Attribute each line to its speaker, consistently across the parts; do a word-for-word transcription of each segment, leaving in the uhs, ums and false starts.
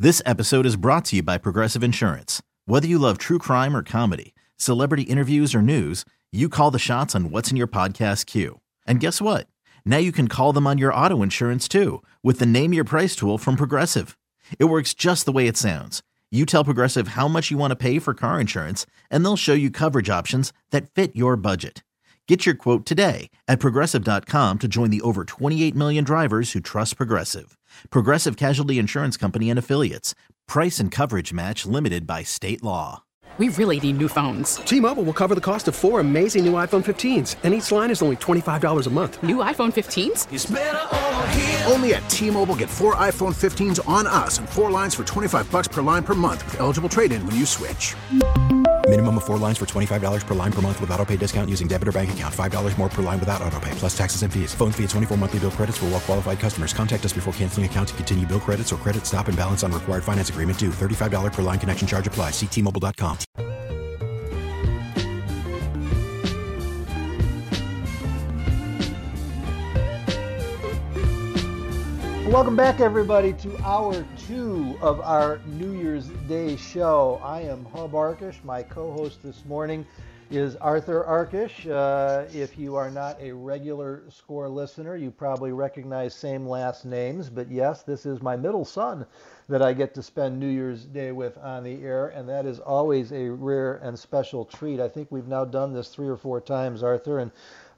Speaker 1: This episode is brought to you by Progressive Insurance. Whether you love true crime or comedy, celebrity interviews or news, you call the shots on what's in your podcast queue. And guess what? Now you can call them on your auto insurance too with the Name Your Price tool from Progressive. It works just the way it sounds. You tell Progressive how much you want to pay for car insurance, and they'll show you coverage options that fit your budget. Get your quote today at Progressive dot com to join the over twenty-eight million drivers who trust Progressive. Progressive Casualty Insurance Company and Affiliates. Price and coverage match limited by state law.
Speaker 2: We really need new phones.
Speaker 3: T-Mobile will cover the cost of four amazing new iPhone fifteens, and each line is only twenty-five dollars a month.
Speaker 2: New iPhone fifteens?
Speaker 4: It's better over here.
Speaker 5: Only at T-Mobile, get four iPhone fifteens on us and four lines for twenty-five bucks per line per month with eligible trade-in when you switch.
Speaker 6: Minimum of four lines for twenty-five dollars per line per month with autopay discount using debit or bank account. five dollars more per line without autopay, plus taxes and fees. Phone fee at twenty-four monthly bill credits for well-qualified customers. Contact us before canceling account to continue bill credits or credit stop and balance on required finance agreement due. thirty-five dollars per line connection charge applies. See T Mobile dot com.
Speaker 7: Welcome back, everybody, to hour two of our New Year's Day show. I am Hub Arkush. My co-host this morning is Arthur Arkush. Uh, if you are not a regular Score listener, you probably recognize same last names. But yes, this is my middle son that I get to spend New Year's Day with on the air, and that is always a rare and special treat. I think we've now done this three or four times, Arthur, and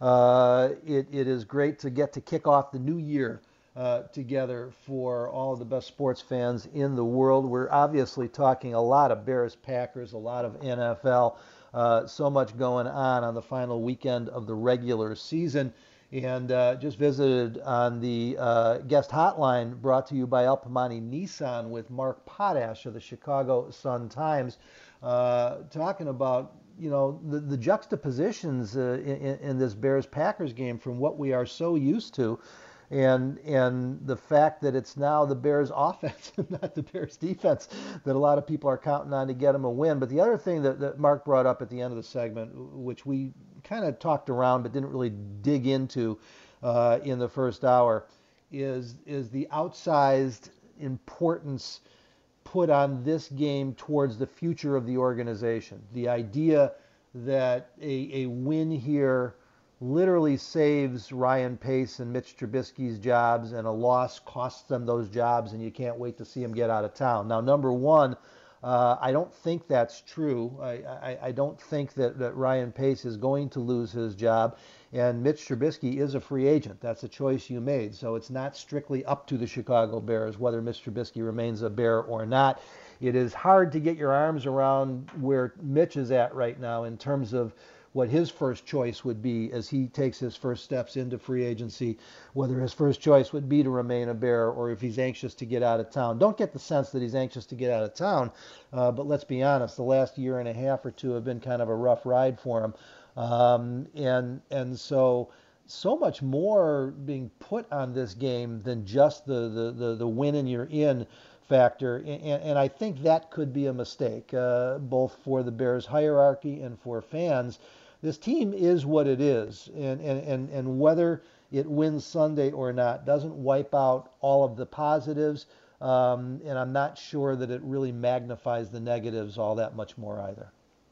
Speaker 7: uh, it, it is great to get to kick off the new year Uh, together for all of the best sports fans in the world. We're obviously talking a lot of Bears Packers, a lot of N F L, uh, so much going on on the final weekend of the regular season. And uh, just visited on the uh, guest hotline brought to you by El Pamani Nissan with Mark Potash of the Chicago Sun-Times, uh, talking about you know the, the juxtapositions uh, in, in this Bears-Packers game from what we are so used to. And and the fact that it's now the Bears offense and not the Bears defense that a lot of people are counting on to get them a win. But the other thing that, that Mark brought up at the end of the segment, which we kind of talked around but didn't really dig into uh, in the first hour, is is the outsized importance put on this game towards the future of the organization. The idea that a, a win here literally saves Ryan Pace and Mitch Trubisky's jobs, and a loss costs them those jobs, and you can't wait to see them get out of town. Now, number one, uh, I don't think that's true. I, I, I don't think that, that Ryan Pace is going to lose his job, and Mitch Trubisky is a free agent. That's a choice you made, so it's not strictly up to the Chicago Bears whether Mitch Trubisky remains a Bear or not. It is hard to get your arms around where Mitch is at right now in terms of what his first choice would be as he takes his first steps into free agency, whether his first choice would be to remain a Bear or if he's anxious to get out of town. Don't get the sense that he's anxious to get out of town, uh, but let's be honest, the last year and a half or two have been kind of a rough ride for him. Um, and and so so much more being put on this game than just the, the, the, the win and you're in factor, and, and I think that could be a mistake, uh, both for the Bears hierarchy and for fans. This team is what it is, and, and, and, and whether it wins Sunday or not doesn't wipe out all of the positives, um, and I'm not sure that it really magnifies the negatives all that much more either.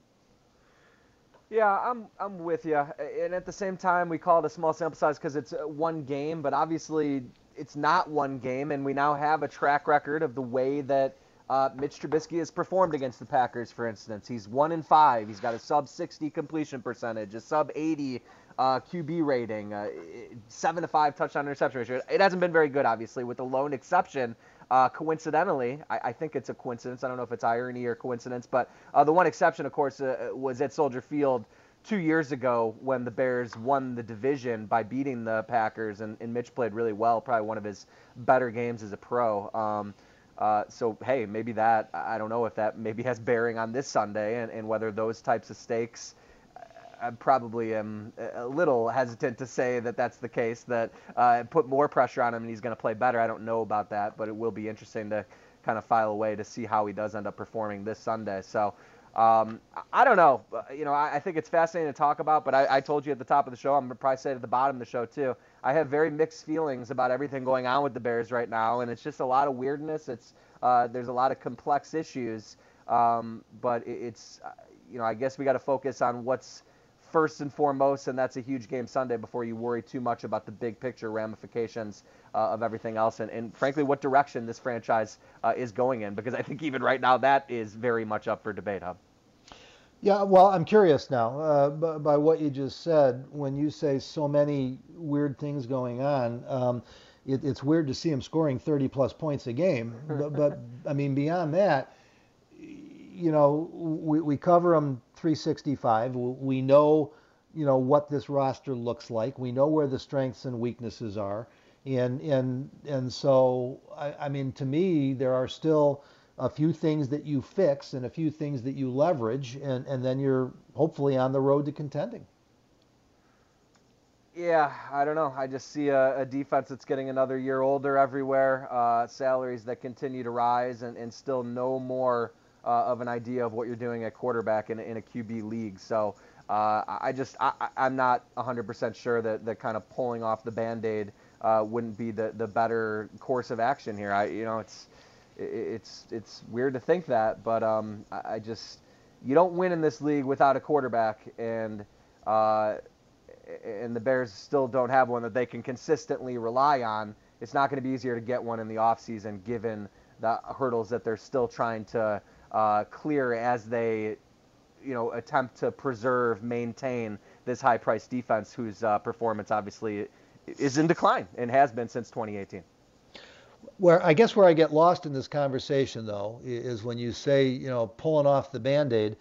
Speaker 8: Yeah, I'm I'm with you, and at the same time, we call it a small sample size because it's one game, but obviously it's not one game, and we now have a track record of the way that Uh, Mitch Trubisky has performed against the Packers, for instance. He's one and five. He's got a sub sixty completion percentage, a sub eighty uh, Q B rating, uh, seven to five touchdown interception ratio. It hasn't been very good, obviously, with the lone exception. Uh, coincidentally, I, I think it's a coincidence. I don't know if it's irony or coincidence, but uh, the one exception, of course, uh, was at Soldier Field two years ago when the Bears won the division by beating the Packers, and, and Mitch played really well, probably one of his better games as a pro. Um, Uh, so, hey, maybe that, I don't know if that maybe has bearing on this Sunday and, and whether those types of stakes, I probably am a little hesitant to say that that's the case, that uh, put more pressure on him and he's going to play better. I don't know about that, but it will be interesting to kind of file away to see how he does end up performing this Sunday. So, um, I don't know. You know, I, I think it's fascinating to talk about, but I, I told you at the top of the show, I'm going to probably say it at the bottom of the show too, I have very mixed feelings about everything going on with the Bears right now, and it's just a lot of weirdness. It's uh, there's a lot of complex issues, um, but it, it's you know I guess we got to focus on what's first and foremost, and that's a huge game Sunday before you worry too much about the big picture ramifications uh, of everything else, and, and frankly, what direction this franchise uh, is going in, because I think even right now that is very much up for debate, Hub.
Speaker 7: Yeah, well, I'm curious now uh, by, by what you just said. When you say so many weird things going on, um, it, it's weird to see him scoring thirty plus points a game. But, but I mean, beyond that, you know, we, we cover him three sixty-five. We know, you know, what this roster looks like. We know where the strengths and weaknesses are. And and and so, I, I mean, to me, there are still a few things that you fix and a few things that you leverage, and, and then you're hopefully on the road to contending.
Speaker 8: Yeah, I don't know. I just see a, a defense that's getting another year older everywhere, uh, salaries that continue to rise, and, and still no more uh, of an idea of what you're doing at quarterback in, in a Q B league. So uh, I just, I, I'm not one hundred percent sure that, that kind of pulling off the Band-Aid uh, wouldn't be the, the better course of action here. I, you know, it's, It's it's weird to think that, but um, I just you don't win in this league without a quarterback, and uh, and the Bears still don't have one that they can consistently rely on. It's not going to be easier to get one in the offseason, given the hurdles that they're still trying to uh, clear as they, you know, attempt to preserve, maintain this high-priced defense, whose uh, performance obviously is in decline and has been since twenty eighteen.
Speaker 7: Where I guess where I get lost in this conversation, though, is when you say, you know, pulling off the Band-Aid.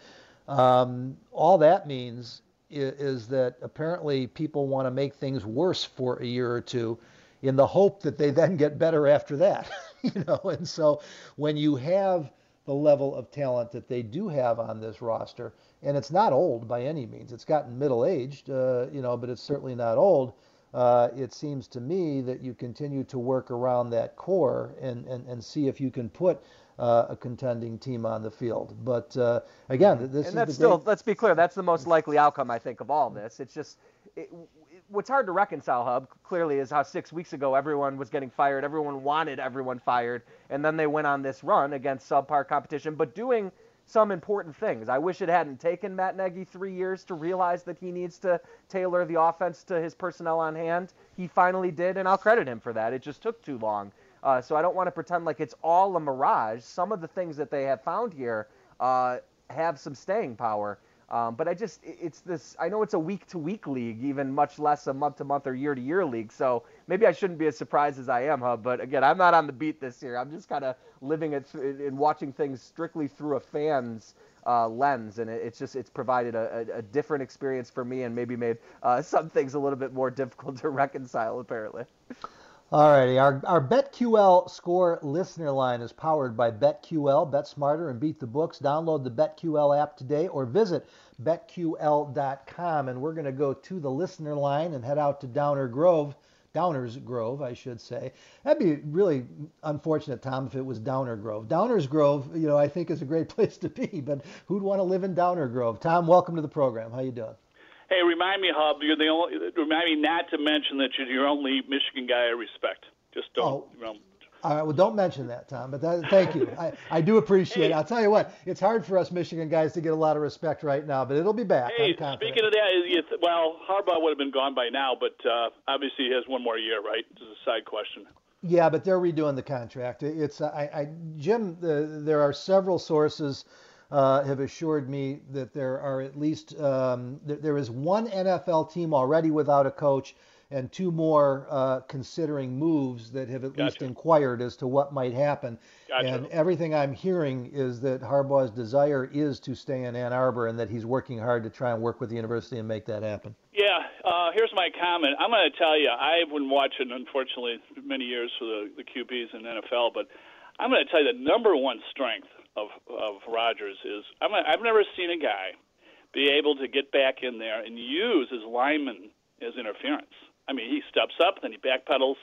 Speaker 7: Um, all that means is, is that apparently people want to make things worse for a year or two in the hope that they then get better after that. you know, and so when you have the level of talent that they do have on this roster, and it's not old by any means, it's gotten middle-aged, uh, you know, but it's certainly not old. Uh, it seems to me that you continue to work around that core and, and, and see if you can put uh, a contending team on the field. But uh, again, this
Speaker 8: and
Speaker 7: is
Speaker 8: that's
Speaker 7: the
Speaker 8: still,
Speaker 7: great...
Speaker 8: let's be clear, that's the most likely outcome, I think, of all this. It's just, it, it, what's hard to reconcile, Hub, clearly, is how six weeks ago everyone was getting fired, everyone wanted everyone fired, and then they went on this run against subpar competition, but doing some important things. I wish it hadn't taken Matt Nagy three years to realize that he needs to tailor the offense to his personnel on hand. He finally did, and I'll credit him for that. It just took too long. Uh, so I don't want to pretend like it's all a mirage. Some of the things that they have found here uh, have some staying power. Um, but I just, it's this, I know it's a week-to-week league, even much less a month-to-month or year-to-year league, so maybe I shouldn't be as surprised as I am, Hub, but again, I'm not on the beat this year. I'm just kind of living it th- and watching things strictly through a fan's uh, lens, and it, it's just, it's provided a, a, a different experience for me and maybe made uh, some things a little bit more difficult to reconcile, apparently.
Speaker 7: All righty. Our, our BetQL score listener line is powered by BetQL. Bet smarter and beat the books. Download the BetQL app today or visit bet Q L dot com. And we're going to go to the listener line and head out to Downer Grove. Downers Grove, I should say. That'd be really unfortunate, Tom, if it was Downer Grove. Downers Grove, you know, I think is a great place to be, but who'd want to live in Downer Grove? Tom, welcome to the program. How you doing?
Speaker 4: Hey, remind me, Hub, you're the only, remind me not to mention that you're the only Michigan guy I respect. Just don't.
Speaker 7: Oh.
Speaker 4: You know.
Speaker 7: All right, well, don't mention that, Tom, but that, thank you. I, I do appreciate
Speaker 4: hey.
Speaker 7: it. I'll tell you what, it's hard for us Michigan guys to get a lot of respect right now, but it'll be back.
Speaker 4: Hey,
Speaker 7: I'm confident.
Speaker 4: Speaking of that, you th- well, Harbaugh would have been gone by now, but uh, obviously he has one more year, right? This is a side question.
Speaker 7: Yeah, but they're redoing the contract. It's I, I Jim, the, there are several sources Uh, have assured me that there are at least um, th- there is one N F L team already without a coach and two more uh, considering moves that have at
Speaker 4: Gotcha.
Speaker 7: least inquired as to what might happen.
Speaker 4: Gotcha.
Speaker 7: And everything I'm hearing is that Harbaugh's desire is to stay in Ann Arbor and that he's working hard to try and work with the university and make that happen.
Speaker 4: Yeah, uh, here's my comment. I'm going to tell you, I've been watching, unfortunately, many years for the, the Q Bs in the N F L, but I'm going to tell you the number one strength of of Rodgers is I'm a, I've never seen a guy be able to get back in there and use his lineman as interference. I mean, he steps up, then he backpedals.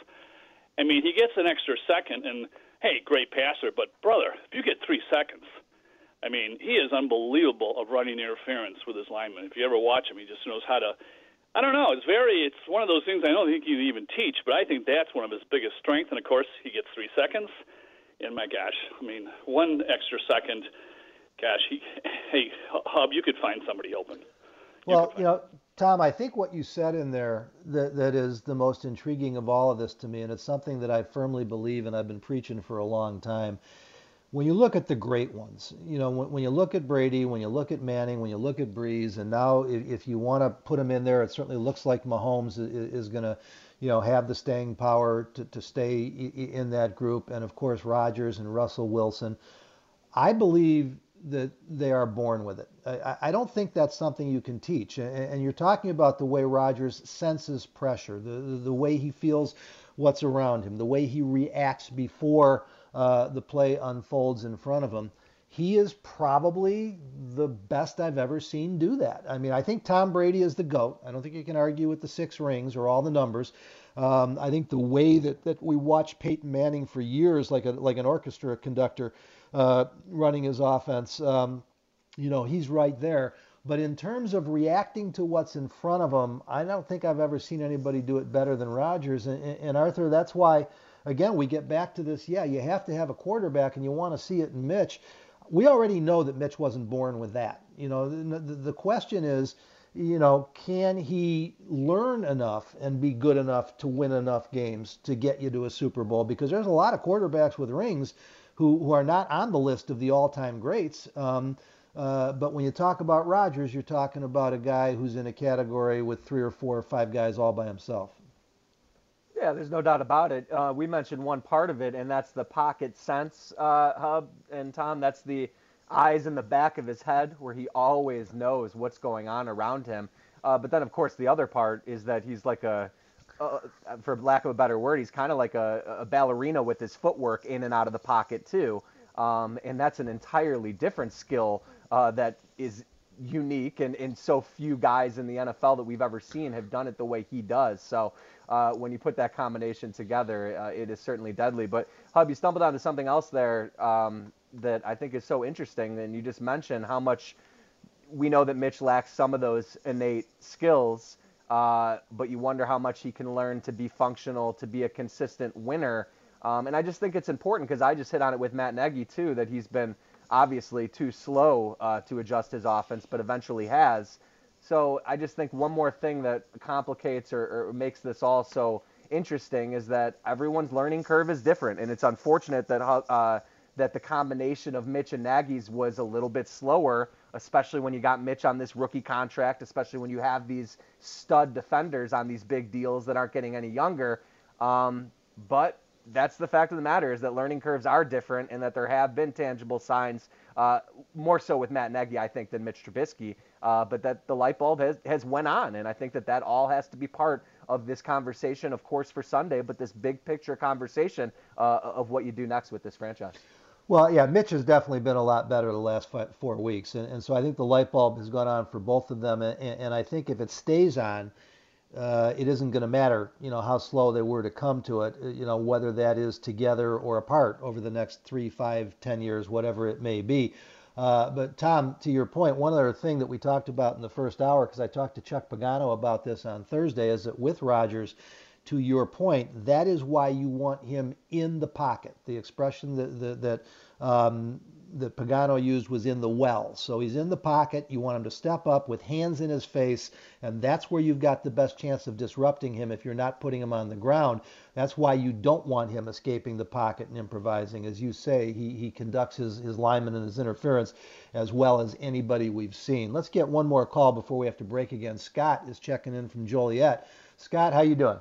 Speaker 4: I mean, he gets an extra second, and, hey, great passer, but, brother, if you get three seconds, I mean, he is unbelievable of running interference with his lineman. If you ever watch him, he just knows how to I don't know. It's very. It's one of those things I don't think you even teach, but I think that's one of his biggest strengths. And of course, he gets three seconds. And my gosh, I mean, one extra second. Gosh, he, hey, Hub, you could find somebody open. You
Speaker 7: well, you know, Tom, I think what you said in there that that is the most intriguing of all of this to me, and it's something that I firmly believe, and I've been preaching for a long time. When you look at the great ones, you know, when, when you look at Brady, when you look at Manning, when you look at Breeze, and now if, if you want to put them in there, it certainly looks like Mahomes is, is going to, you know, have the staying power to, to stay in that group. And of course, Rodgers and Russell Wilson. I believe that they are born with it. I, I don't think that's something you can teach. And, and you're talking about the way Rodgers senses pressure, the, the, the way he feels what's around him, the way he reacts before Uh, the play unfolds in front of him. He is probably the best I've ever seen do that. I mean, I think Tom Brady is the GOAT. I don't think you can argue with the six rings or all the numbers. Um, I think the way that, that we watched Peyton Manning for years, like a like an orchestra conductor uh, running his offense, um, you know, he's right there. But in terms of reacting to what's in front of him, I don't think I've ever seen anybody do it better than Rodgers. And, and Arthur, that's why, again, we get back to this, yeah, you have to have a quarterback, and you want to see it in Mitch. We already know that Mitch wasn't born with that. You know, the, the question is, you know, can he learn enough and be good enough to win enough games to get you to a Super Bowl? Because there's a lot of quarterbacks with rings who, who are not on the list of the all-time greats. Um, uh, but when you talk about Rodgers, you're talking about a guy who's in a category with three or four or five guys all by himself.
Speaker 8: Yeah, there's no doubt about it. Uh, we mentioned one part of it, and that's the pocket sense, uh, Hub and Tom. That's the eyes in the back of his head where he always knows what's going on around him. Uh, but then, of course, the other part is that he's like a, uh, for lack of a better word, he's kind of like a, a ballerina with his footwork in and out of the pocket, too. Um, and that's an entirely different skill uh, that is unique, and, and so few guys in the N F L that we've ever seen have done it the way he does. So uh, when you put that combination together, uh, it is certainly deadly. But Hub, you stumbled onto something else there um, that I think is so interesting. And you just mentioned how much we know that Mitch lacks some of those innate skills, uh, but you wonder how much he can learn to be functional, to be a consistent winner. Um, and I just think it's important, because I just hit on it with Matt Nagy too, that he's been obviously too slow uh, to adjust his offense, but eventually has. So I just think one more thing that complicates or, or makes this all so interesting is that everyone's learning curve is different, and it's unfortunate that uh, that the combination of Mitch and Nagy's was a little bit slower, especially when you got Mitch on this rookie contract, especially when you have these stud defenders on these big deals that aren't getting any younger. Um, but that's the fact of the matter, is that learning curves are different, and that there have been tangible signs, uh, more so with Matt Nagy, I think, than Mitch Trubisky, uh, but that the light bulb has, has went on. And I think that that all has to be part of this conversation, of course, for Sunday, but this big picture conversation uh, of what you do next with this franchise.
Speaker 7: Well, yeah, Mitch has definitely been a lot better the last five, four weeks. And, and so I think the light bulb has gone on for both of them. And, and I think if it stays on, Uh, it isn't going to matter, you know, how slow they were to come to it, you know, whether that is together or apart over the next three, five, ten years, whatever it may be. Uh, but Tom, to your point, one other thing that we talked about in the first hour, because I talked to Chuck Pagano about this on Thursday, is that with Rodgers, to your point, that is why you want him in the pocket. The expression that that, that um, that Pagano used was in the well. So he's in the pocket. You want him to step up with hands in his face, and that's where you've got the best chance of disrupting him if you're not putting him on the ground. That's why you don't want him escaping the pocket and improvising. As you say, he, he conducts his, his linemen and his interference as well as anybody we've seen. Let's get one more call before we have to break again. Scott is checking in from Joliet. Scott, how you doing?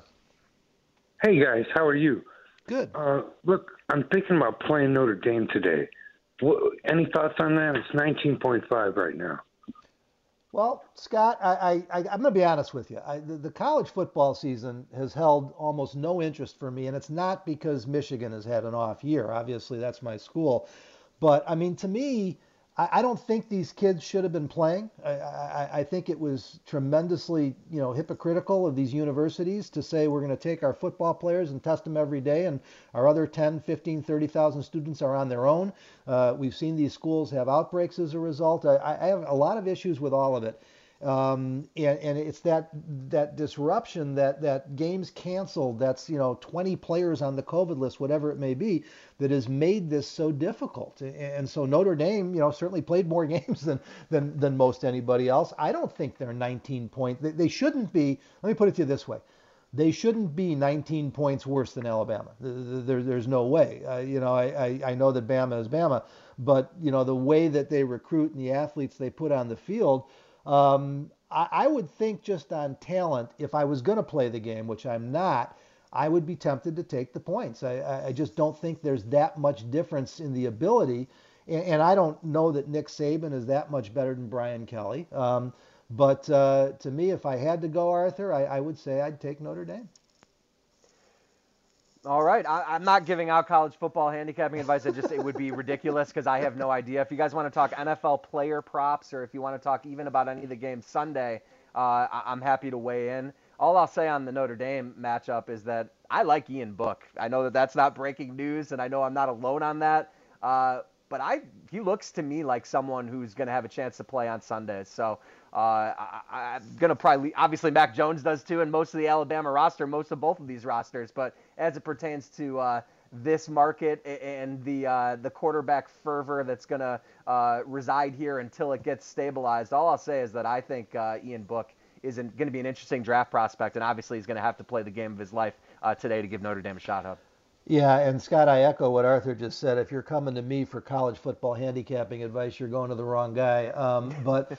Speaker 9: Hey, guys. How are you?
Speaker 7: Good.
Speaker 9: Uh, look, I'm thinking about playing Notre Dame today. What, any thoughts on that? It's nineteen point five right now.
Speaker 7: Well, Scott, I, I, I'm going to be honest with you. I, the, the college football season has held almost no interest for me, and it's not because Michigan has had an off year. Obviously, that's my school. But, I mean, to me, I, I don't think these kids should have been playing. I, I, I think it was tremendously, you know, hypocritical of these universities to say we're going to take our football players and test them every day, and our other ten, fifteen, thirty thousand students are on their own. Uh, we've seen these schools have outbreaks as a result. I, I have a lot of issues with all of it. Um, and, and it's that that disruption, that that games canceled, that's, you know, twenty players on the COVID list, whatever it may be, that has made this so difficult. And so Notre Dame, you know, certainly played more games than than than most anybody else. I don't think they're nineteen point. They, they shouldn't be. Let me put it to you this way. They shouldn't be nineteen points worse than Alabama. There, there's no way. Uh, you know, I, I, I know that Bama is Bama, but, you know, the way that they recruit and the athletes they put on the field, um, I, I would think just on talent, if I was going to play the game, which I'm not, I would be tempted to take the points. I, I just don't think there's that much difference in the ability, and, and I don't know that Nick Saban is that much better than Brian Kelly. Um, But uh, to me, if I had to go, Arthur, I, I would say I'd take Notre Dame.
Speaker 8: All right. I, I'm not giving out college football handicapping advice. I just, it would be ridiculous because I have no idea. If you guys want to talk N F L player props, or if you want to talk even about any of the games Sunday, uh, I, I'm happy to weigh in. All I'll say on the Notre Dame matchup is that I like Ian Book. I know that that's not breaking news, and I know I'm not alone on that. Uh, but I, he looks to me like someone who's going to have a chance to play on Sundays. So uh, I, I'm going to probably, obviously Mac Jones does too, and most of the Alabama roster, most of both of these rosters. But as it pertains to uh, this market and the uh, the quarterback fervor that's going to uh, reside here until it gets stabilized, all I'll say is that I think uh, Ian Book is going to be an interesting draft prospect, and obviously he's going to have to play the game of his life uh, today to give Notre Dame a shot, Hub.
Speaker 7: Yeah, and Scott, I echo what Arthur just said. If you're coming to me for college football handicapping advice, you're going to the wrong guy. Um, but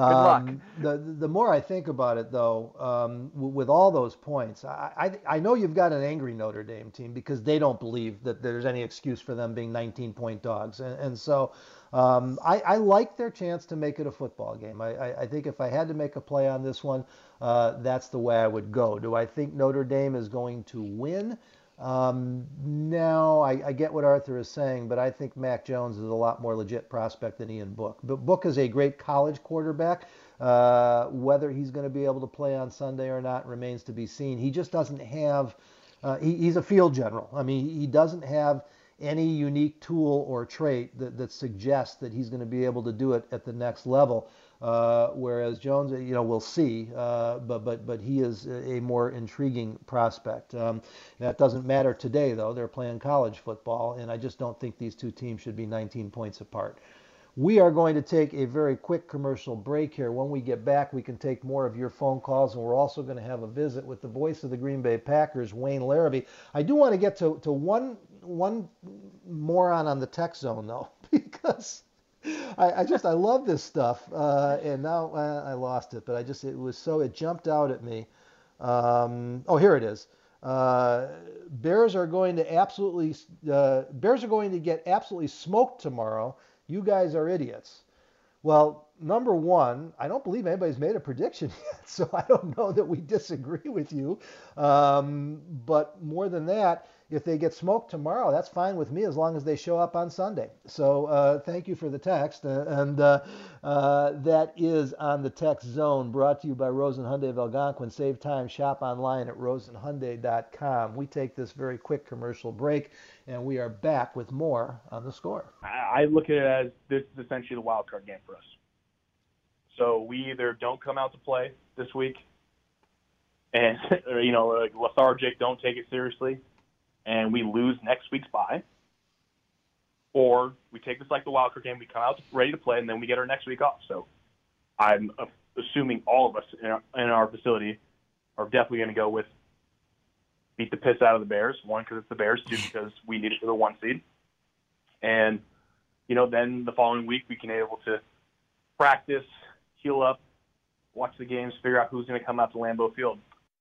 Speaker 7: um, the the more I think about it, though, um, w- with all those points, I, I I know you've got an angry Notre Dame team because they don't believe that there's any excuse for them being nineteen-point dogs, and, and so um, I, I like their chance to make it a football game. I, I, I think if I had to make a play on this one, uh, that's the way I would go. Do I think Notre Dame is going to win? Um, no, I, I get what Arthur is saying, but I think Mac Jones is a lot more legit prospect than Ian Book. But Book is a great college quarterback. Uh, whether he's going to be able to play on Sunday or not remains to be seen. He just doesn't have, uh, he, he's a field general. I mean, he doesn't have any unique tool or trait that, that suggests that he's going to be able to do it at the next level. Uh, whereas Jones, you know, we'll see, uh, but but but he is a more intriguing prospect. Um, that doesn't matter today, though. They're playing college football, and I just don't think these two teams should be nineteen points apart. We are going to take a very quick commercial break here. When we get back, we can take more of your phone calls, and we're also going to have a visit with the voice of the Green Bay Packers, Wayne Larrabee. I do want to get to, to one one moron on the text zone, though, because I, I just, I love this stuff, uh, and now uh, I lost it, but I just, it was so, it jumped out at me. Um, oh, here it is. Uh, Bears are going to absolutely, uh, Bears are going to get absolutely smoked tomorrow. You guys are idiots. Well, number one, I don't believe anybody's made a prediction yet, so I don't know that we disagree with you. Um, but more than that, if they get smoked tomorrow, that's fine with me as long as they show up on Sunday. So uh, thank you for the text. Uh, and uh, uh, that is on the text zone, brought to you by Rosen Hyundai of Algonquin. Save time, shop online at rosen hyundai dot com. We take this very quick commercial break, and we are back with more on The Score.
Speaker 10: I look at it as this is essentially the wild card game for us. So we either don't come out to play this week and, or, you know, like lethargic, don't take it seriously, and we lose next week's bye, or we take this like the wild card game, we come out ready to play, and then we get our next week off. So I'm assuming all of us in our, in our facility are definitely going to go with beat the piss out of the Bears, one, because it's the Bears, two, because we need it for the one seed. And, you know, then the following week we can be able to practice, heal up, watch the games, figure out who's going to come out to Lambeau Field.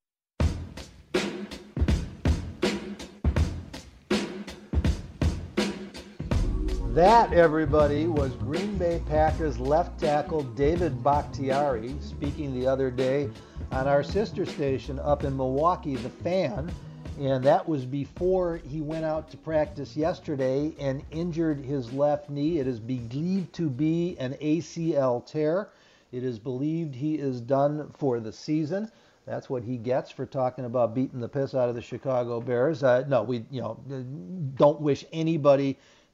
Speaker 7: That, everybody, was Green Bay Packers left tackle David Bakhtiari speaking the other day on our sister station up in Milwaukee, The Fan. And that was before he went out to practice yesterday and injured his left knee. It is believed to be an A C L tear. It is believed he is done for the season. That's what he gets for talking about beating the piss out of the Chicago Bears. Uh, no, we, you know, don't wish anybody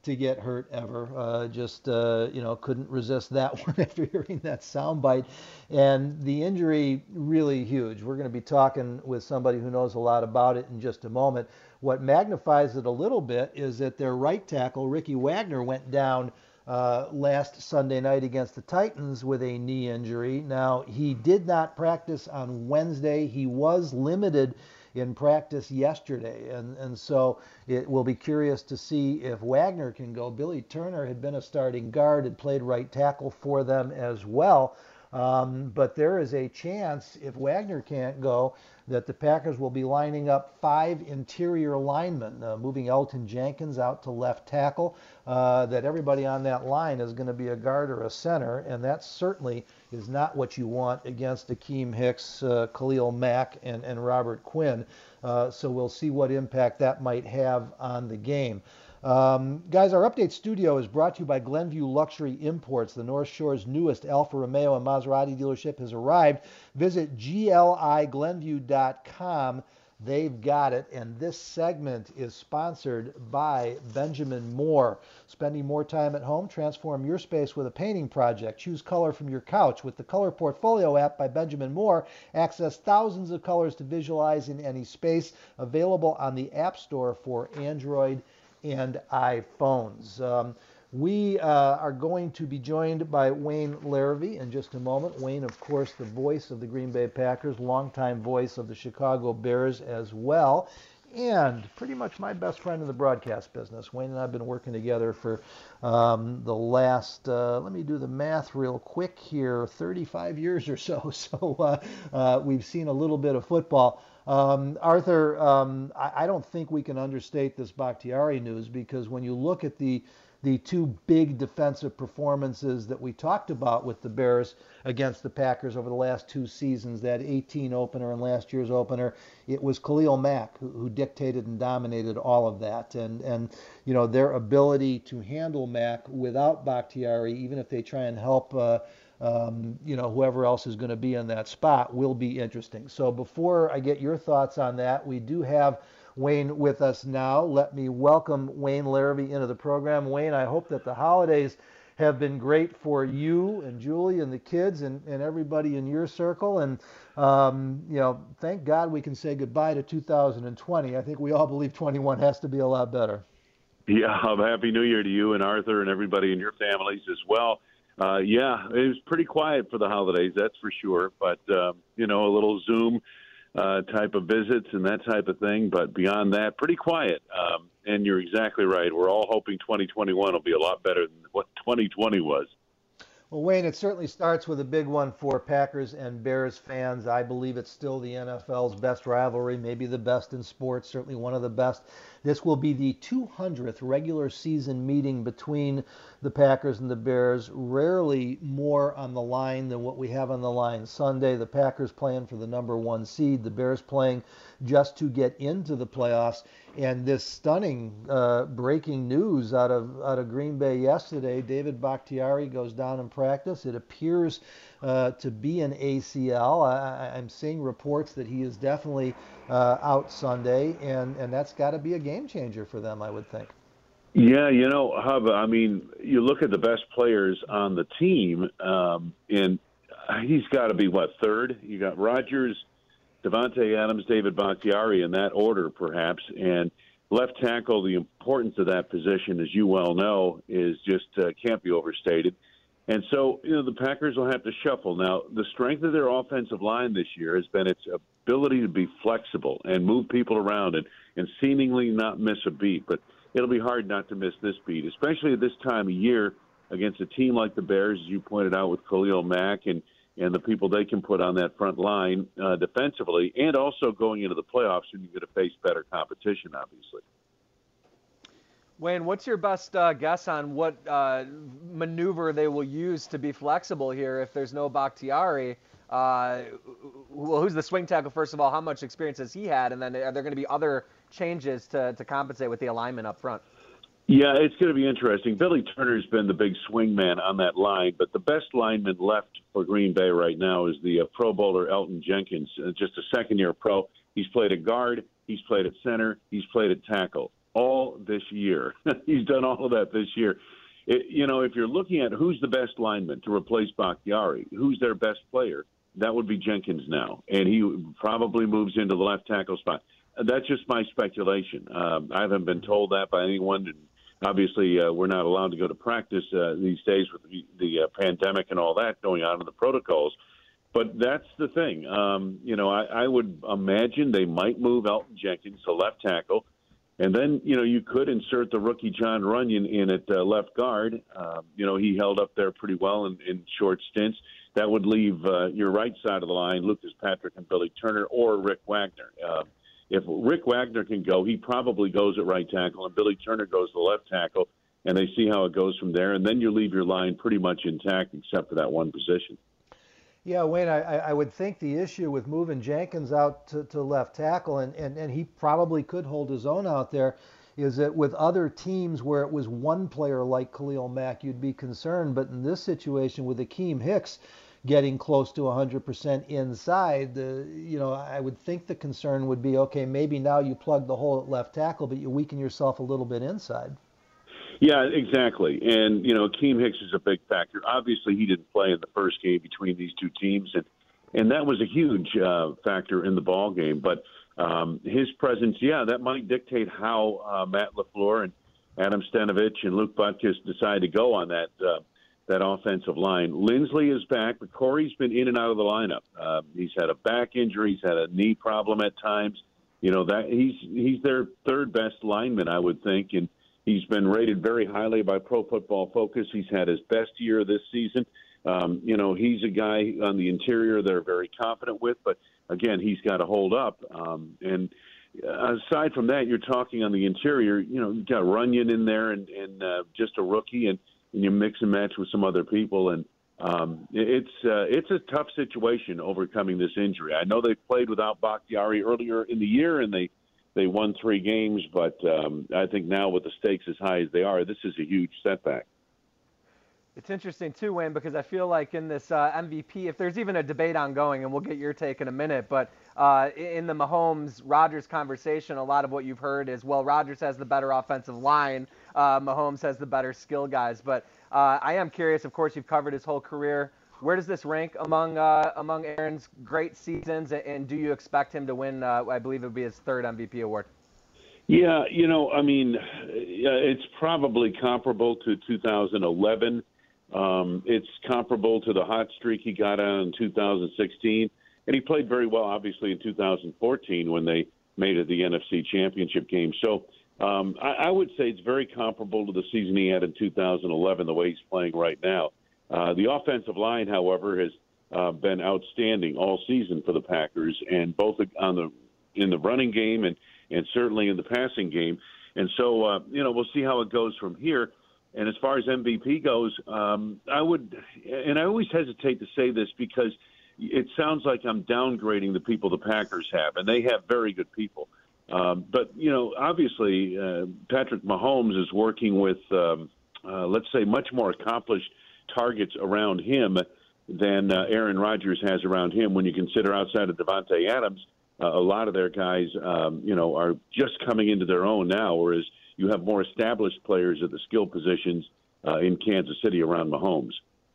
Speaker 7: to get hurt ever. Uh, just, uh, you know, couldn't resist that one after hearing that soundbite. And the injury, really huge. We're going to be talking with somebody who knows a lot about it in just a moment. What magnifies it a little bit is that their right tackle, Ricky Wagner, went down uh, last Sunday night against the Titans with a knee injury. Now, he did not practice on Wednesday. He was limited in practice yesterday, and, and so it will be curious to see if Wagner can go. Billy Turner had been a starting guard, had played right tackle for them as well, um, but there is a chance, if Wagner can't go, that the Packers will be lining up five interior linemen, uh, moving Elton Jenkins out to left tackle, uh, that everybody on that line is going to be a guard or a center, and that certainly is not what you want against Akeem Hicks, uh, Khalil Mack, and, and Robert Quinn. Uh, so we'll see what impact that might have on the game. Um, guys, our Update Studio is brought to you by Glenview Luxury Imports. The North Shore's newest Alfa Romeo and Maserati dealership has arrived. Visit G L I Glenview dot com. They've got it. And this segment is sponsored by Benjamin Moore. Spending more time at home? Transform your space with a painting project. Choose color from your couch. With the Color Portfolio app by Benjamin Moore, access thousands of colors to visualize in any space. Available on the App Store for Android and iPhones. Um, we uh, are going to be joined by Wayne Larrivee in just a moment. Wayne, of course, the voice of the Green Bay Packers, longtime voice of the Chicago Bears as well, and pretty much my best friend in the broadcast business. Wayne and I have been working together for um, the last, uh, let me do the math real quick here, thirty-five years or so. So uh, uh, we've seen a little bit of football. Um, Arthur, um, I, I don't think we can understate this Bakhtiari news, because when you look at the the two big defensive performances that we talked about with the Bears against the Packers over the last two seasons, that eighteen opener and last year's opener, it was Khalil Mack who, who dictated and dominated all of that. And, and, you know, their ability to handle Mack without Bakhtiari, even if they try and help uh, Um, you know, whoever else is going to be in that spot, will be interesting. So before I get your thoughts on that, we do have Wayne with us now. Let me welcome Wayne Larrivee into the program. Wayne, I hope that the holidays have been great for you and Julie and the kids and, and everybody in your circle. And, um, you know, thank God we can say goodbye to two thousand twenty. I think we all believe twenty-one has to be a lot better.
Speaker 11: Yeah, Happy New Year to you and Arthur and everybody in your families as well. Uh, yeah, it was pretty quiet for the holidays, that's for sure. But, uh, you know, a little Zoom uh, type of visits and that type of thing. But beyond that, pretty quiet. Um, and you're exactly right. We're all hoping twenty twenty-one will be a lot better than what twenty twenty was.
Speaker 7: Well, Wayne, it certainly starts with a big one for Packers and Bears fans. I believe it's still the N F L's best rivalry, maybe the best in sports, certainly one of the best. This will be the two hundredth regular season meeting between the Packers and the Bears. Rarely more on the line than what we have on the line Sunday. The Packers playing for the number one seed, the Bears playing just to get into the playoffs. And this stunning uh, breaking news out of out of Green Bay yesterday, David Bakhtiari goes down in practice. It appears uh, to be an A C L. I, I'm seeing reports that he is definitely uh, out Sunday, and, and that's got to be a game changer for them, I would think.
Speaker 11: Yeah, you know, Hub, I mean, you look at the best players on the team, um, and he's got to be, what, third? You got Rodgers, Devontae Adams, David Bakhtiari in that order, perhaps. And left tackle, the importance of that position, as you well know, is just uh, can't be overstated. And so, you know, the Packers will have to shuffle. Now, the strength of their offensive line this year has been its ability to be flexible and move people around and, and seemingly not miss a beat. But it'll be hard not to miss this beat, especially at this time of year against a team like the Bears, as you pointed out, with Khalil Mack and and the people they can put on that front line uh, defensively, and also going into the playoffs when you're going to face better competition, obviously.
Speaker 8: Wayne, what's your best uh, guess on what uh, maneuver they will use to be flexible here if there's no Bakhtiari? Uh, well, who's the swing tackle, first of all? How much experience has he had? And then are there going to be other changes to, to compensate with the alignment up front?
Speaker 11: Yeah, it's going to be interesting. Billy Turner's been the big swing man on that line, but the best lineman left for Green Bay right now is the uh, Pro Bowler Elton Jenkins, uh, just a second-year pro. He's played at guard, he's played at center, he's played at tackle. all this year. He's done all of that this year. It, you know, if you're looking at who's the best lineman to replace Bakhtiari, who's their best player, that would be Jenkins now. And he probably moves into the left tackle spot. That's just my speculation. Um, I haven't been told that by anyone. And obviously, uh, we're not allowed to go to practice uh, these days with the, the uh, pandemic and all that going on in the protocols. But that's the thing. Um, you know, I, I would imagine they might move Elton Jenkins to left tackle. And then, you know, you could insert the rookie John Runyon in at uh, left guard. Um, you know, he held up there pretty well in, in short stints. That would leave uh, your right side of the line, Lucas Patrick and Billy Turner, or Rick Wagner. Uh, if Rick Wagner can go, he probably goes at right tackle, and Billy Turner goes to left tackle, and they see how it goes from there. And then you leave your line pretty much intact except for that one position.
Speaker 7: Yeah, Wayne, I, I would think the issue with moving Jenkins out to, to left tackle, and, and, and he probably could hold his own out there, is that with other teams where it was one player like Khalil Mack, you'd be concerned. But in this situation with Akeem Hicks getting close to one hundred percent inside, the, you know, I would think the concern would be, okay, maybe now you plug the hole at left tackle, but you weaken yourself a little bit inside.
Speaker 11: Yeah, exactly. And, you know, Akeem Hicks is a big factor. Obviously, he didn't play in the first game between these two teams, and, and that was a huge uh, factor in the ball game. But um, his presence, yeah, that might dictate how uh, Matt LaFleur and Adam Stenavich and Luke Butkus decide to go on that uh, that offensive line. Lindsley is back, but Corey's been in and out of the lineup. Uh, he's had a back injury. He's had a knee problem at times. You know, that he's he's their third best lineman, I would think, and he's been rated very highly by Pro Football Focus. He's had his best year this season. Um, you know, he's a guy on the interior they're very confident with, but again, he's got to hold up. Um, and aside from that, you're talking on the interior, you know, you've got Runyon in there and, and uh, just a rookie, and, and you mix and match with some other people. And um, it's uh, it's a tough situation overcoming this injury. I know they played without Bakhtiari earlier in the year, and they, They won three games, but um, I think now with the stakes as high as they are, this is a huge setback.
Speaker 8: It's interesting, too, Wayne, because I feel like in this uh, M V P, if there's even a debate ongoing, and we'll get your take in a minute, but uh, in the Mahomes-Rodgers conversation, a lot of what you've heard is, well, Rodgers has the better offensive line, uh, Mahomes has the better skill guys. But uh, I am curious, of course, you've covered his whole career. Where does this rank among uh, among Aaron's great seasons, and do you expect him to win, uh, I believe it would be his third M V P award?
Speaker 11: Yeah, you know, I mean, it's probably comparable to two thousand eleven. Um, it's comparable to the hot streak he got on in two thousand sixteen. And he played very well, obviously, in two thousand fourteen when they made it the N F C Championship game. So um, I, I would say it's very comparable to the season he had in two thousand eleven, the way he's playing right now. Uh, the offensive line, however, has uh, been outstanding all season for the Packers, and both on the in the running game and, and certainly in the passing game. And so, uh, you know, we'll see how it goes from here. And as far as M V P goes, um, I would, and I always hesitate to say this because it sounds like I'm downgrading the people the Packers have, and they have very good people. Um, but, you know, obviously, uh, Patrick Mahomes is working with, um, uh, let's say, much more accomplished targets around him than uh, Aaron Rodgers has around him. When you consider outside of Devontae Adams, uh, a lot of their guys, um, you know, are just coming into their own now, whereas you have more established players at the skill positions uh, in Kansas City around Mahomes.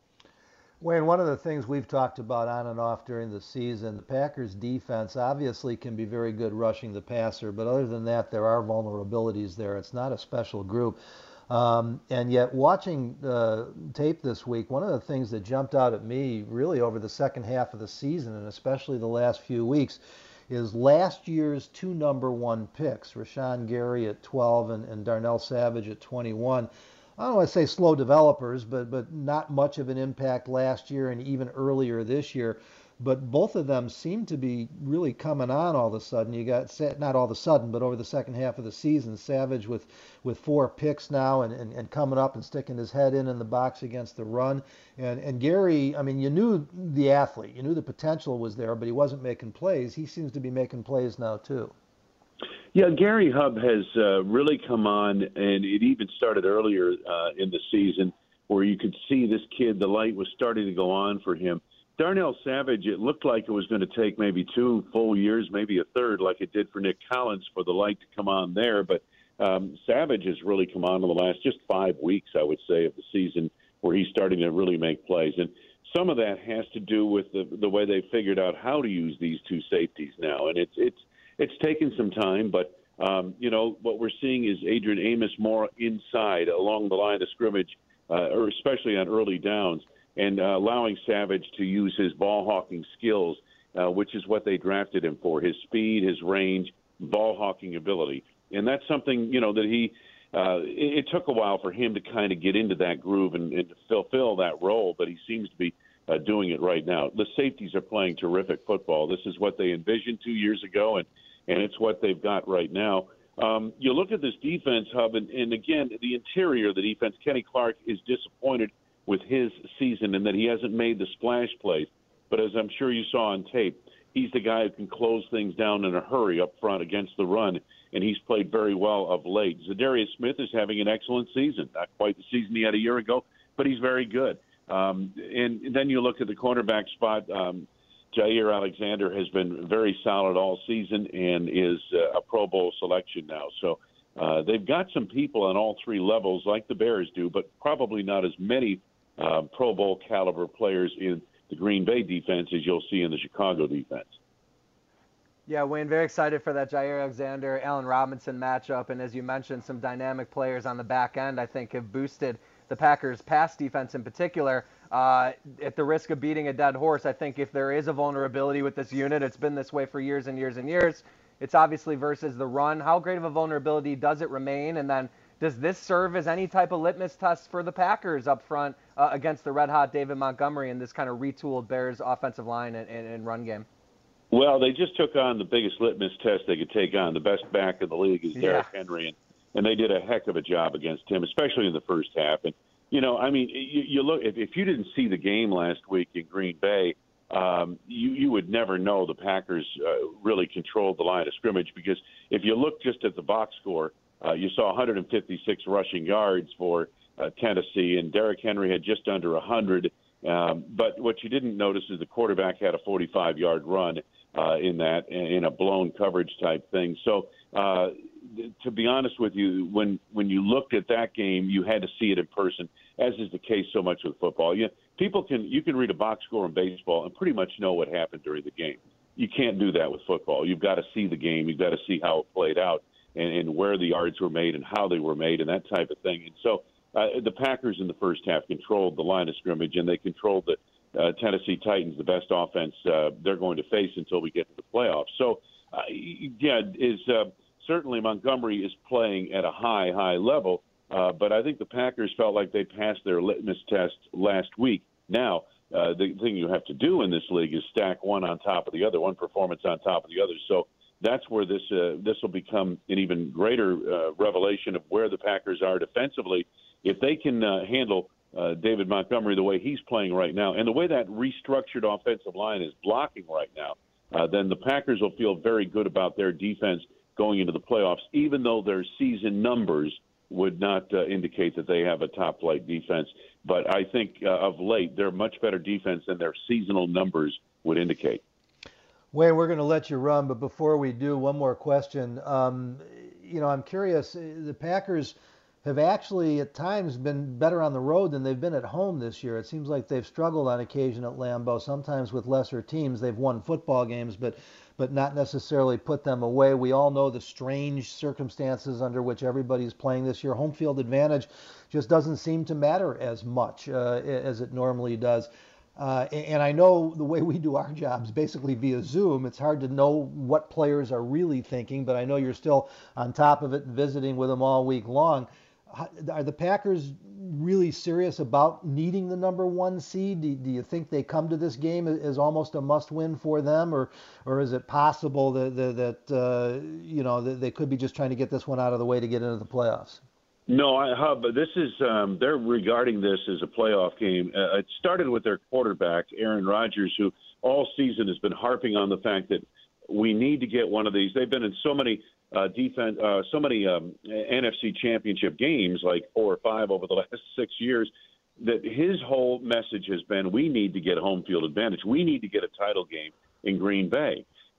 Speaker 7: Wayne, one of the things we've talked about on and off during the season, the Packers' defense obviously can be very good rushing the passer, but other than that, there are vulnerabilities there. It's not a special group. Um, and yet, watching uh, tape this week, one of the things that jumped out at me really over the second half of the season, and especially the last few weeks, is last year's two number one picks, Rashawn Gary at twelve and, and Darnell Savage at twenty-one. I don't want to say slow developers, but but not much of an impact last year and even earlier this year. But both of them seem to be really coming on all of a sudden. You got, not all of a sudden, but over the second half of the season, Savage with, with four picks now and, and, and coming up and sticking his head in in the box against the run. And, and Gary, I mean, you knew the athlete. You knew the potential was there, but he wasn't making plays. He seems to be making plays now, too.
Speaker 11: Yeah, Gary Hubb has uh, really come on, and it even started earlier uh, in the season where you could see this kid, the light was starting to go on for him. Darnell Savage, it looked like it was going to take maybe two full years, maybe a third, like it did for Nick Collins, for the light to come on there. But um, Savage has really come on in the last just five weeks, I would say, of the season, where he's starting to really make plays. And some of that has to do with the the way they figured out how to use these two safeties now. And it's it's it's taken some time, but um, you know what we're seeing is Adrian Amos more inside along the line of scrimmage, uh, or especially on early downs, and uh, allowing Savage to use his ball hawking skills, uh, which is what they drafted him for: his speed, his range, ball hawking ability. And that's something, you know, that he uh, – it, it took a while for him to kind of get into that groove and, and to fulfill that role, but he seems to be uh, doing it right now. The safeties are playing terrific football. This is what they envisioned two years ago, and, and it's what they've got right now. Um, you look at this defense, Hub, and, and again, the interior of the defense, Kenny Clark is disappointed with his season and that he hasn't made the splash plays. But as I'm sure you saw on tape, he's the guy who can close things down in a hurry up front against the run, and he's played very well of late. Zadarius Smith is having an excellent season. Not quite the season he had a year ago, but he's very good. Um, and then you look at the cornerback spot. Um, Jair Alexander has been very solid all season and is uh, a Pro Bowl selection now. So uh, they've got some people on all three levels like the Bears do, but probably not as many uh, Pro Bowl caliber players in the Green Bay defense as you'll see in the Chicago defense.
Speaker 8: Yeah, Wayne, very excited for that Jair Alexander, Allen Robinson matchup. And as you mentioned, some dynamic players on the back end, I think, have boosted the Packers' pass defense in particular. Uh, at the risk of beating a dead horse, I think if there is a vulnerability with this unit, it's been this way for years and years and years. It's obviously versus the run. How great of a vulnerability does it remain? And then does this serve as any type of litmus test for the Packers up front uh, against the red-hot David Montgomery and this kind of retooled Bears offensive line and, and, and run game?
Speaker 11: Well, they just took on the biggest litmus test they could take on. The best back in the league is Derrick
Speaker 8: yeah.
Speaker 11: Henry, and, and they did a heck of a job against him, especially in the first half. And, you know, I mean, you, you look if, if you didn't see the game last week in Green Bay, um, you, you would never know the Packers uh, really controlled the line of scrimmage, because if you look just at the box score, uh, you saw one hundred fifty-six rushing yards for uh, Tennessee, and Derrick Henry had just under one hundred. Um, but what you didn't notice is the quarterback had a forty-five-yard run uh, in that, in a blown coverage type thing. So, uh, to be honest with you, when when you looked at that game, you had to see it in person, as is the case so much with football. You, people can you can read a box score in baseball and pretty much know what happened during the game. You can't do that with football. You've got to see the game. You've got to see how it played out and, and where the yards were made and how they were made and that type of thing. And so uh, the Packers in the first half controlled the line of scrimmage, and they controlled the uh, Tennessee Titans, the best offense uh, they're going to face until we get to the playoffs. So, uh, yeah, is uh, certainly Montgomery is playing at a high, high level, uh, but I think the Packers felt like they passed their litmus test last week. Now, uh, the thing you have to do in this league is stack one on top of the other, one performance on top of the other. So that's where this uh, this will become an even greater uh, revelation of where the Packers are defensively. If they can uh, handle uh, David Montgomery the way he's playing right now, and the way that restructured offensive line is blocking right now, uh, then the Packers will feel very good about their defense going into the playoffs, even though their season numbers would not uh, indicate that they have a top-flight defense. But I think uh, of late, they're a much better defense than their seasonal numbers would indicate.
Speaker 7: Wayne, we're going to let you run, but before we do, one more question. Um, you know, I'm curious, the Packers have actually at times been better on the road than they've been at home this year. It seems like they've struggled on occasion at Lambeau, sometimes with lesser teams. They've won football games, but but not necessarily put them away. We all know the strange circumstances under which everybody's playing this year. Home field advantage just doesn't seem to matter as much uh, as it normally does. Uh, and I know the way we do our jobs, basically via Zoom, it's hard to know what players are really thinking, but I know you're still on top of it and visiting with them all week long. Are the Packers really serious about needing the number one seed? Do, do you think they come to this game as almost a must-win for them, or or is it possible that that uh, you know that they could be just trying to get this one out of the way to get into the playoffs?
Speaker 11: No, I, Hub, this is um, they're regarding this as a playoff game. Uh, it started with their quarterback, Aaron Rodgers, who all season has been harping on the fact that we need to get one of these. They've been in so many uh, defense, uh, so many um, N F C championship games, like four or five over the last six years, that his whole message has been, we need to get home field advantage. We need to get a title game in Green Bay.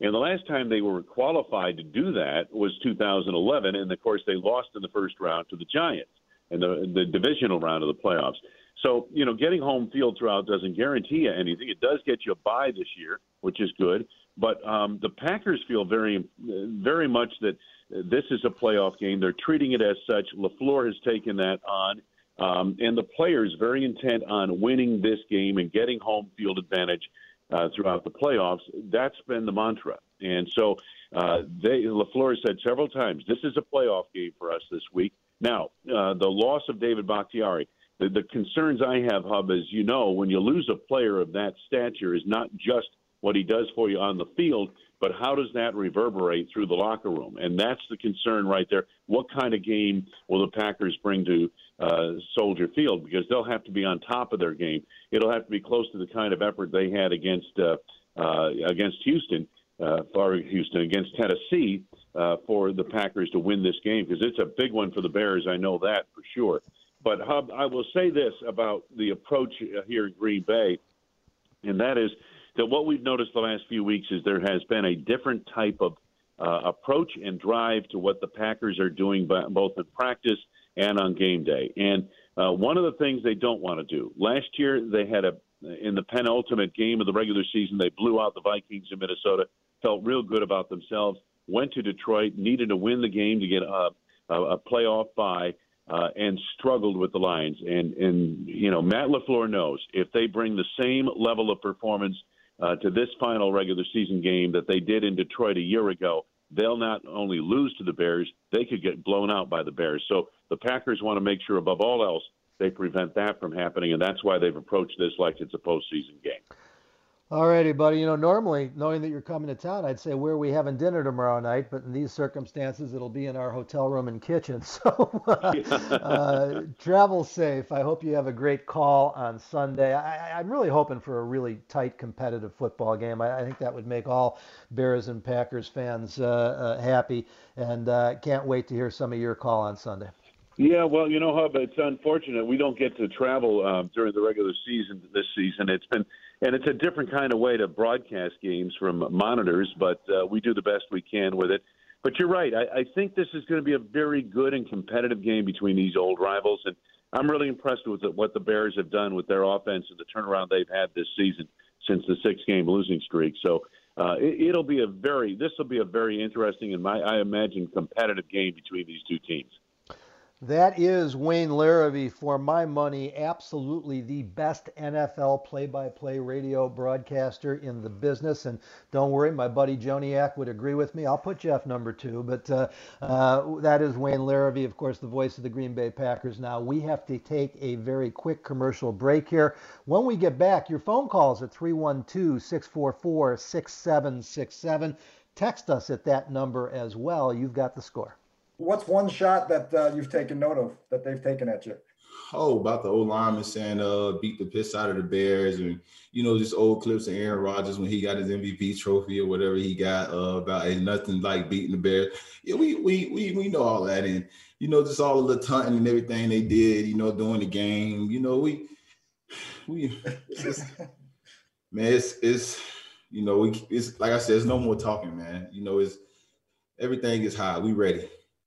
Speaker 11: And the last time they were qualified to do that was two thousand eleven, and, of course, they lost in the first round to the Giants in the, the divisional round of the playoffs. So, you know, getting home field throughout doesn't guarantee you anything. It does get you a bye this year, which is good. But um, the Packers feel very, very much that this is a playoff game. They're treating it as such. LaFleur has taken that on. Um, and the players very intent on winning this game and getting home field advantage uh, throughout the playoffs. That's been the mantra. And so uh, they, LaFleur said several times, this is a playoff game for us this week. Now, uh, the loss of David Bakhtiari, the, the concerns I have, Hub, is, you know, when you lose a player of that stature is not just what he does for you on the field, but how does that reverberate through the locker room? And that's the concern right there. What kind of game will the Packers bring to uh, Soldier Field? Because they'll have to be on top of their game. It'll have to be close to the kind of effort they had against uh, uh, against Houston, uh, for Houston, against Tennessee, uh, for the Packers to win this game, because it's a big one for the Bears. I know that for sure. But, Hub, I will say this about the approach here in Green Bay, and that is that what we've noticed the last few weeks is there has been a different type of uh, approach and drive to what the Packers are doing both in practice and on game day. And uh, one of the things they don't want to do, last year they had a, in the penultimate game of the regular season, they blew out the Vikings in Minnesota, felt real good about themselves, went to Detroit, needed to win the game to get a, a, a playoff bye, uh, and struggled with the Lions. And, and, you know, Matt LaFleur knows if they bring the same level of performance Uh, to this final regular season game that they did in Detroit a year ago, they'll not only lose to the Bears, they could get blown out by the Bears. So the Packers want to make sure, above all else, they prevent that from happening, and that's why they've approached this like it's a postseason game.
Speaker 7: All righty, buddy. You know, normally, knowing that you're coming to town, I'd say where are we having dinner tomorrow night, but in these circumstances, it'll be in our hotel room and kitchen. So uh, uh, travel safe. I hope you have a great call on Sunday. I, I'm really hoping for a really tight, competitive football game. I, I think that would make all Bears and Packers fans uh, uh, happy, and uh, can't wait to hear some of your call on Sunday.
Speaker 11: Yeah, well, you know, Hub, it's unfortunate we don't get to travel um, during the regular season this season. It's been, and it's a different kind of way to broadcast games from monitors, but uh, we do the best we can with it. But you're right. I, I think this is going to be a very good and competitive game between these old rivals, and I'm really impressed with what the Bears have done with their offense and the turnaround they've had this season since the six-game losing streak. So uh, it, it'll be a very, this will be a very interesting and my, I imagine, competitive game between these two teams.
Speaker 7: That is Wayne Larrivee, for my money, absolutely the best N F L play-by-play radio broadcaster in the business. And don't worry, my buddy Joniak would agree with me. I'll put Jeff number two. But uh, uh, that is Wayne Larrivee, of course, the voice of the Green Bay Packers. Now, we have to take a very quick commercial break here. When we get back, your phone calls at three one two, six four four, six seven six seven. Text us at that number as well. You've got the score.
Speaker 12: What's one shot that uh, you've taken note of that they've taken at you?
Speaker 13: Oh, about the old lineman saying uh, beat the piss out of the Bears, and, you know, just old clips of Aaron Rodgers when he got his M V P trophy or whatever he got uh, about ain't nothing like beating the Bears. Yeah, we we we we know all that, and, you know, just all of the taunting and everything they did, you know, during the game. You know, we we it's, man, it's it's you know, we it's like I said, there's no more talking, man. You know, it's everything is high. We ready.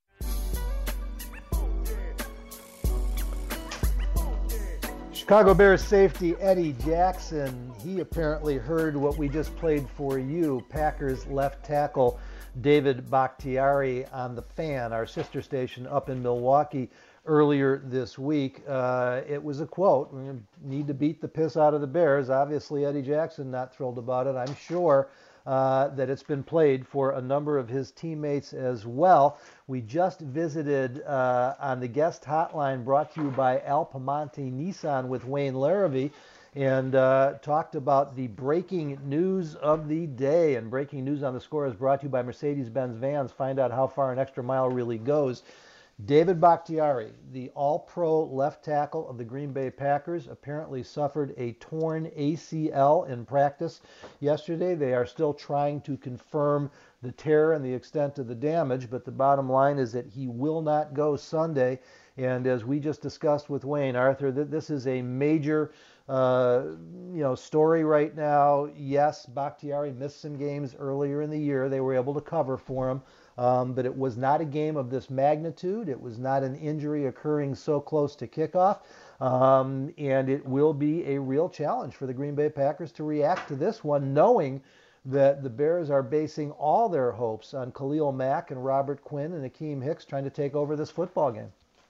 Speaker 7: Chicago Bears safety Eddie Jackson, he apparently heard what we just played for you, Packers left tackle David Bakhtiari on the Fan, our sister station up in Milwaukee, earlier this week. Uh, it was a quote, we need to beat the piss out of the Bears. Obviously, Eddie Jackson not thrilled about it. I'm sure uh, that it's been played for a number of his teammates as well. We just visited uh, on the guest hotline brought to you by Al Piemonte Nissan with Wayne Larrivee, and uh, talked about the breaking news of the day. And breaking news on the score is brought to you by Mercedes-Benz Vans. Find out how far an extra mile really goes. David Bakhtiari, the all-pro left tackle of the Green Bay Packers, apparently suffered a torn A C L in practice yesterday. They are still trying to confirm the tear and the extent of the damage, but the bottom line is that he will not go Sunday. And as we just discussed with Wayne, Arthur, that this is a major uh, you know, story right now. Yes, Bakhtiari missed some games earlier in the year. They were able to cover for him. Um, but it was not a game of this magnitude. It was not an injury occurring so close to kickoff. Um, and it will be a real challenge for the Green Bay Packers to react to this one, knowing that the Bears are basing all their hopes on Khalil Mack and Robert Quinn and Akeem Hicks trying to take over this football game.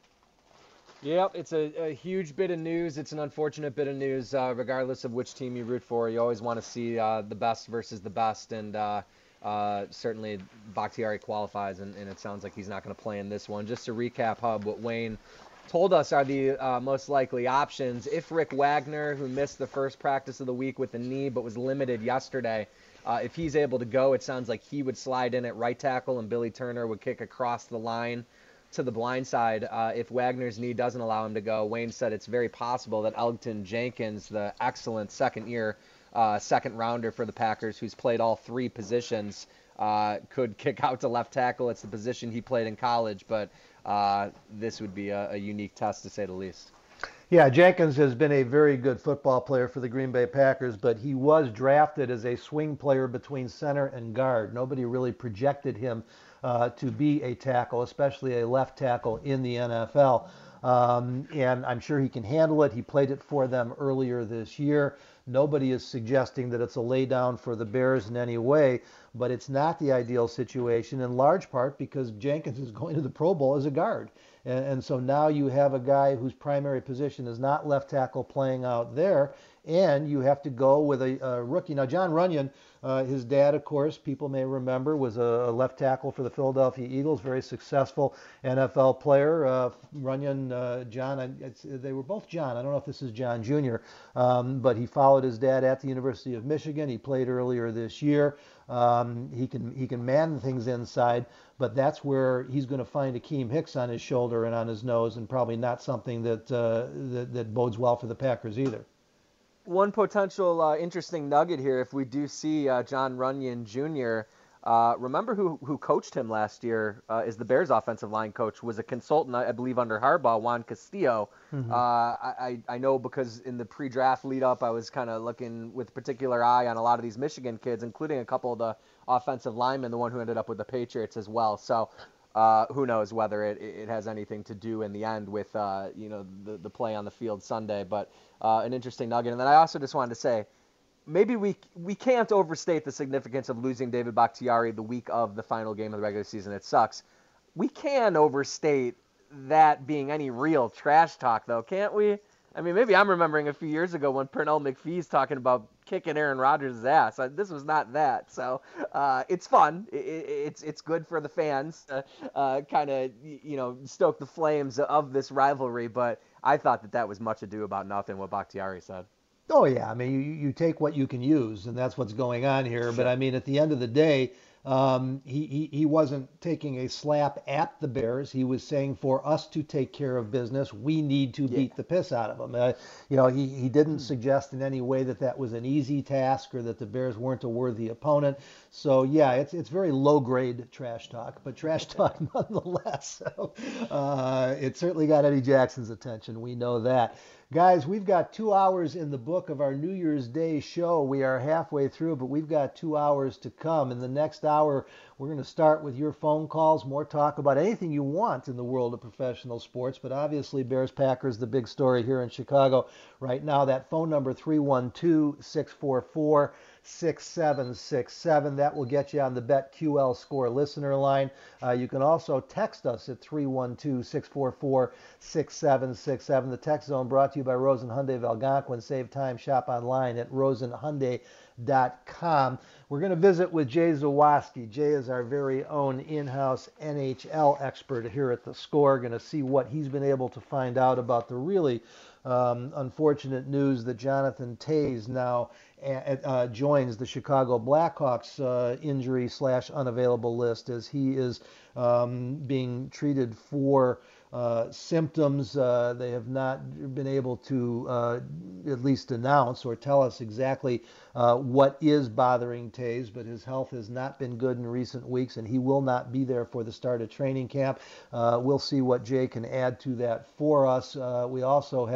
Speaker 8: Yep, it's a, a huge bit of news. It's an unfortunate bit of news, uh, regardless of which team you root for. You always want to see uh, the best versus the best, and uh, uh, certainly Bakhtiari qualifies, and, and it sounds like he's not going to play in this one. Just to recap, Hub, what Wayne told us are the uh, most likely options. If Rick Wagner, who missed the first practice of the week with a knee but was limited yesterday, uh, if he's able to go, it sounds like he would slide in at right tackle and Billy Turner would kick across the line to the blind side. Uh, if Wagner's knee doesn't allow him to go, Wayne said it's very possible that Elgton Jenkins, the excellent second-year uh, second-rounder for the Packers, who's played all three positions, uh, could kick out to left tackle. It's the position he played in college, but uh, this would be a, a unique test, to say the least.
Speaker 7: Yeah, Jenkins has been a very good football player for the Green Bay Packers, but he was drafted as a swing player between center and guard. Nobody really projected him Uh, to be a tackle, especially a left tackle in the N F L. Um, and I'm sure he can handle it. He played it for them earlier this year. Nobody is suggesting that it's a laydown for the Bears in any way, but it's not the ideal situation, in large part because Jenkins is going to the Pro Bowl as a guard. And, and so now you have a guy whose primary position is not left tackle playing out there, and you have to go with a, a rookie. Now, John Runyon, uh, his dad, of course, people may remember, was a, a left tackle for the Philadelphia Eagles, very successful N F L player. Uh, Runyon, uh, John, it's, they were both John. I don't know if this is John Junior, um, but he followed his dad at the University of Michigan. He played earlier this year. Um, he can he can man things inside, but that's where he's going to find Akeem Hicks on his shoulder and on his nose, and probably not something that uh, that, that bodes well for the Packers either.
Speaker 8: One potential uh, interesting nugget here, if we do see uh, John Runyon Junior, uh, remember who who coached him last year uh, is the Bears offensive line coach, was a consultant, I, I believe, under Harbaugh, Juan Castillo. Mm-hmm. uh, I, I know because in the pre-draft lead-up, I was kind of looking with particular eye on a lot of these Michigan kids, including a couple of the offensive linemen, the one who ended up with the Patriots as well. So uh, who knows whether it, it has anything to do in the end with uh, you know the, the play on the field Sunday, but uh, an interesting nugget. And then I also just wanted to say, maybe we we can't overstate the significance of losing David Bakhtiari the week of the final game of the regular season. It sucks. We can overstate that being any real trash talk, though, can't we? I mean, maybe I'm remembering a few years ago when Pernell McPhee's talking about kicking Aaron Rodgers' ass. This was not that. So uh, it's fun. It, it, it's it's good for the fans to uh, kind of, you know, stoke the flames of this rivalry. But I thought that that was much ado about nothing, what Bakhtiari said.
Speaker 7: Oh, yeah. I mean, you, you take what you can use, and that's what's going on here. Sure. But, I mean, at the end of the day, um, he, he, he wasn't taking a slap at the Bears. He was saying, for us to take care of business, we need to yeah. beat the piss out of them. Uh, you know, he, he didn't mm. suggest in any way that that was an easy task or that the Bears weren't a worthy opponent. So, yeah, it's it's very low-grade trash talk, but trash talk nonetheless. So, uh, it certainly got Eddie Jackson's attention. We know that. Guys, we've got two hours in the book of our New Year's Day show. We are halfway through, but we've got two hours to come. In the next hour, we're going to start with your phone calls, more talk about anything you want in the world of professional sports, but obviously Bears-Packers, the big story here in Chicago right now. That phone number, three one two, six four four, six seven six seven. That will get you on the BetQL Score listener line. Uh, you can also text us at three one two, six four four, six seven six seven. The text zone brought to you by Rosen Hyundai of Algonquin. Save time, shop online at rosen hyundai dot com. We're going to visit with Jay Zawaski. Jay is our very own in-house N H L expert here at the Score. Going to see what he's been able to find out about the really um, unfortunate news that Jonathan Toews now uh, joins the Chicago Blackhawks uh, injury slash unavailable list as he is um, being treated for Uh, symptoms. Uh, they have not been able to uh, at least announce or tell us exactly uh, what is bothering Toews, but his health has not been good in recent weeks, and he will not be there for the start of training camp. Uh, we'll see what Jay can add to that for us. Uh, we also have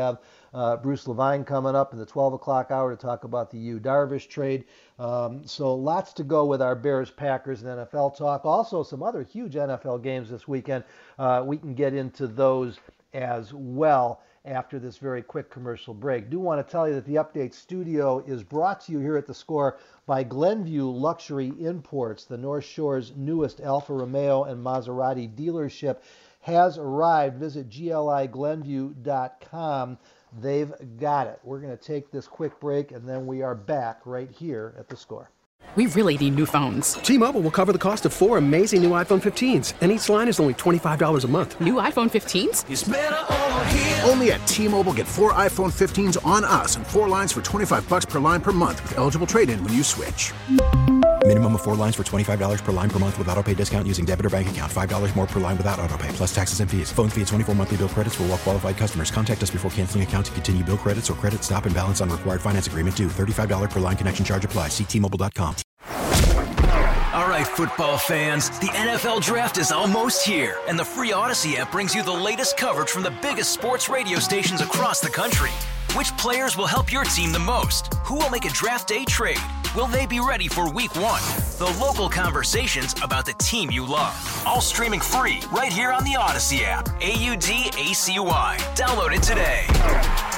Speaker 7: Uh, Bruce Levine coming up in the twelve o'clock hour to talk about the Yu Darvish trade. Um, so lots to go with our Bears, Packers, and N F L talk. Also, some other huge N F L games this weekend. Uh, we can get into those as well after this very quick commercial break. Do want to tell you that the Update Studio is brought to you here at The Score by Glenview Luxury Imports. The North Shore's newest Alfa Romeo and Maserati dealership has arrived. Visit G L I Glenview dot com. They've got it. We're going to take this quick break, and then we are back right here at The Score.
Speaker 2: We really need new phones.
Speaker 3: T-Mobile will cover the cost of four amazing new iPhone fifteens, and each line is only twenty-five dollars a month.
Speaker 2: New iPhone fifteens?
Speaker 5: It's better over here. Only at T-Mobile, get four iPhone fifteens on us and four lines for twenty-five bucks per line per month with eligible trade-in when you switch.
Speaker 6: Minimum of four lines for twenty-five dollars per line per month with autopay discount using debit or bank account. five dollars more per line without autopay, plus taxes and fees. Phone fee at twenty-four monthly bill credits for well-qualified customers. Contact us before canceling account to continue bill credits or credit stop and balance on required finance agreement due. thirty-five dollars per line connection charge applies. See T Mobile dot com.
Speaker 14: All right, football fans, the N F L Draft is almost here, and the free Odyssey app brings you the latest coverage from the biggest sports radio stations across the country. Which players will help your team the most? Who will make a draft day trade? Will they be ready for week one? The local conversations about the team you love. All streaming free right here on the Odyssey app. A U D A C Y. Download it today.